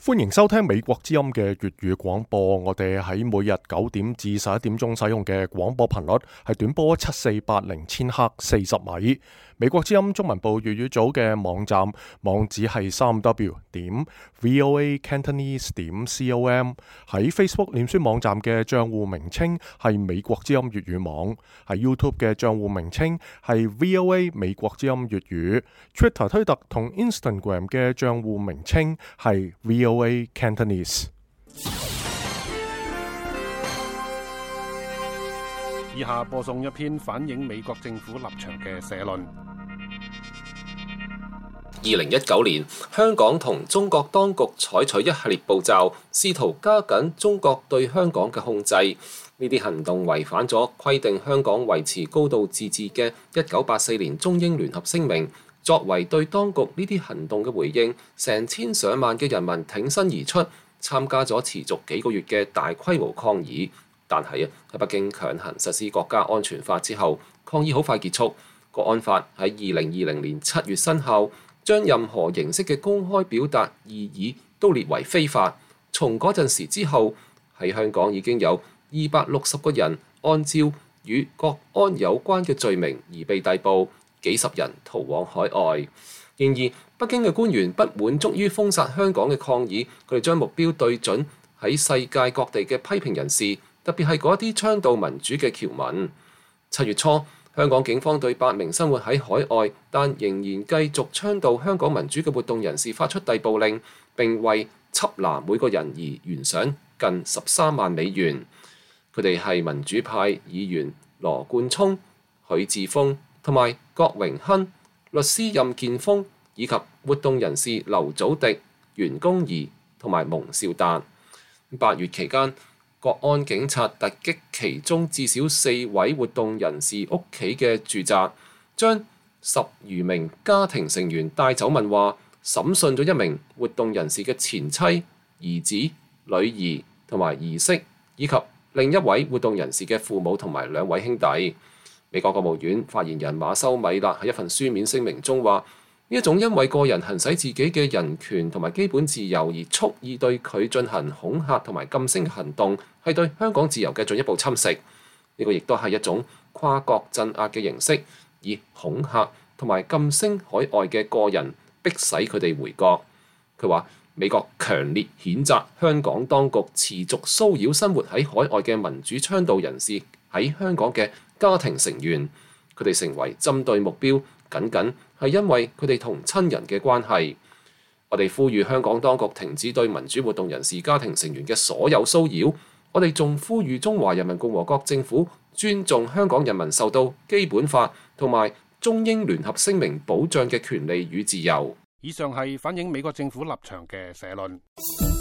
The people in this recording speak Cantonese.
歡迎收聽美國之音嘅粵語廣播。我哋喺每日9點至11點鐘使用嘅廣播頻率係短波7480千赫40米。美國之音中文部粵語組嘅網站網址係3w.voacantonese.com。喺 Facebook 臉書網站嘅賬戶名稱係美國之音粵語網。喺 YouTube 嘅賬戶名稱係 VOA 美國之音粵語。Twitter 推特同 Instagram 嘅賬戶名稱係 VOA Cantonese。 以下播送一篇反映美國政府立場嘅社論。 2019年，香港同中國當局採取一系列步驟，試圖加緊中國對香港嘅控制。呢啲行動違反咗規定香港維持高度自治嘅1984年中英聯合聲明。作為對當局呢啲行動嘅回應，成千上萬嘅人民挺身而出，參加咗持續幾個月嘅大規模抗議。但係喺北京強行實施國家安全法之後，抗議好快結束。國安法喺2020年7月生效，將任何形式嘅公開表達異議都列為非法。從嗰陣時之後，喺香港已經有260個人按照與國安有關嘅罪名而被逮捕，幾十人逃往海外。然而，北京嘅官員不滿足於封殺香港嘅抗議，佢哋將目標對準喺世界各地嘅批評人士，特別係嗰啲倡導民主嘅僑民。7月初，香港警方對8名生活喺海外但仍然繼續倡導香港民主嘅活動人士發出逮捕令，並為緝拿每個人而懸賞近13萬美元。佢哋係民主派議員羅冠聰、許智峰同埋郭榮鏗、律師任建峰以及活動人士劉祖迪、袁弓夷同埋蒙兆達。8月期間，國安警察突擊其中至少4位活動人士屋企嘅住宅，將10餘名家庭成員帶走問話，審訊咗1名活動人士嘅前妻、兒子、女兒同埋兒媳，以及另一位活動人士嘅父母同埋2位兄弟。美國國務院發言人馬修米勒喺一份書面聲明中話：呢一種因為個人行使自己嘅人權同埋基本自由而蓄意對佢進行恐嚇同埋禁聲嘅行動，係對香港自由嘅進一步侵蝕。呢個亦都係一種跨國鎮壓嘅形式，以恐嚇同埋禁聲海外嘅個人，迫使佢哋回國。佢話：美國強烈譴責香港當局持續騷擾生活喺海外嘅民主倡導人士喺香港嘅家庭成員，佢哋成為針對目標，僅僅係因為佢哋同親人嘅關係。我哋呼籲香港當局停止對民主活動人士家庭成員嘅所有騷擾。我哋仲呼籲中華人民共和國政府尊重香港人民受到基本法同埋中英聯合聲明保障嘅權利與自由。 以上係反映美國政府立場嘅社論。